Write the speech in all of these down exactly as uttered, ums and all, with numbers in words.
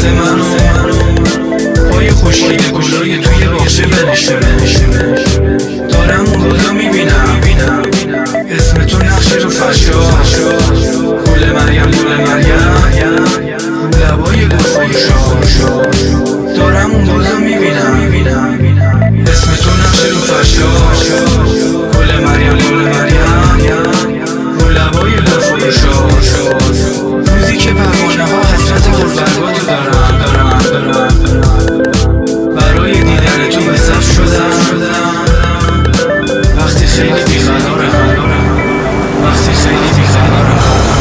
لحظه منو پای خشکیده گلای توی باغچه بنشونه. دارم اون روزا میبینم اسم تو نقشه تو فرشا، گل مریم گل مریم لبای گل فروشا. دارم اون روزا میبینم اسم تو نقشه تو فرشا، گل مریم گل مریم لبای گل فروشا. روزی که پروانه ها حسرت غربت‌هاتو دارم دارم برای دیدن تو به صف شدم. وقتی خیلی بی‌قرارم وقتی خیلی بی‌قرارم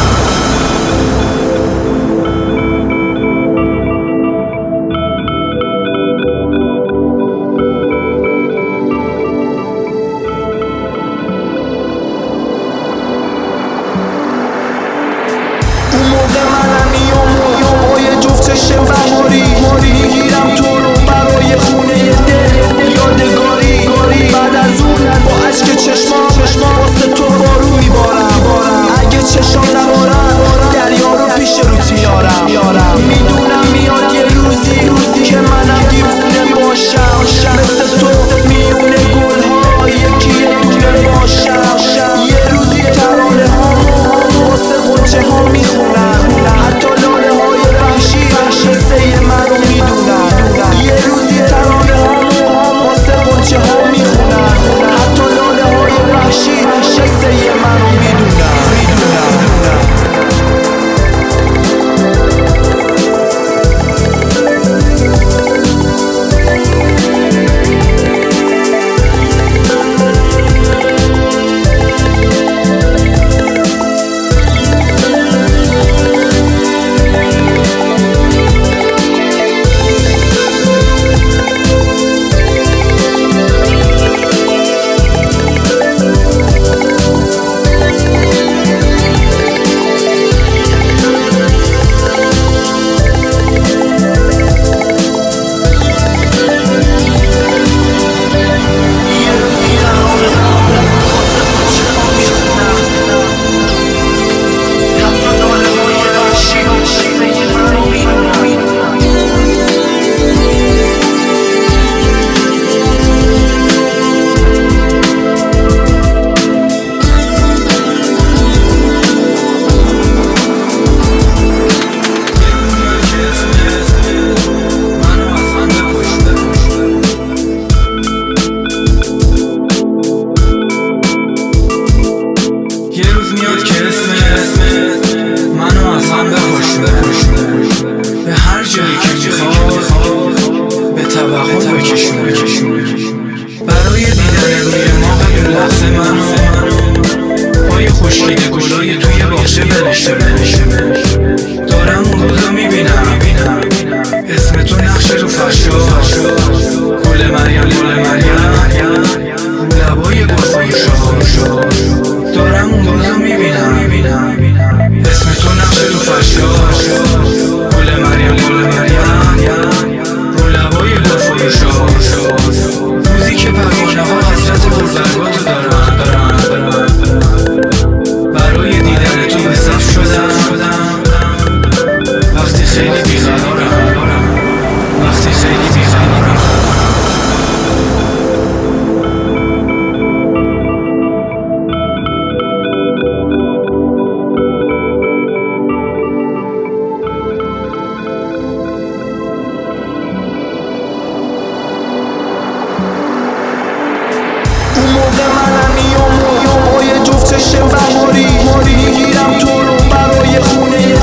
اون موقع منم میام با یه جفت چشم بهاری میگیرم تو رو برای خونه دل یادگاری. بعد از اون با اشک چشمام واسه تو بارو میبارم. اگه چشام نبارم دریا رو پیش رو میارم. میدونم میاد یه روزی که منم دیوونه باشم مثل تو میونه گل‌ها یکی یه دونه باشم. یه روزی ترانه ها واسه قنچه ها میخونم، حتی لاله های وحشی قصه منو میدونن. یه روزی ترانه ها واسه قنچه ها میخونن، حتی لاله های وحشی قصه منو میدونن. به هر جایی که میخواد به توهم بکشونه. برای دیدن روی ما اون لحظه منو پای خشکیده گلای توی باغچه بنشونه. دارم اون روزا میبینم اسم تو نقشه تو فرشا، گل مریم گل مریم لبای گل فروشا. دارم اون روزا میبینم اسم تو نقشه تو فرشا، گل مریم گل مریم لبای گل فروشا. روزی که پروانه ها حسرت غربت‌هاتو دارم برای دیدن تو به صف شدم. وقتی خیلی بی‌قرارم وقتی خیلی بی‌قرارم اون موقع منم میام با یه جفت چشم بهاری میگیرم تو رو برای خونه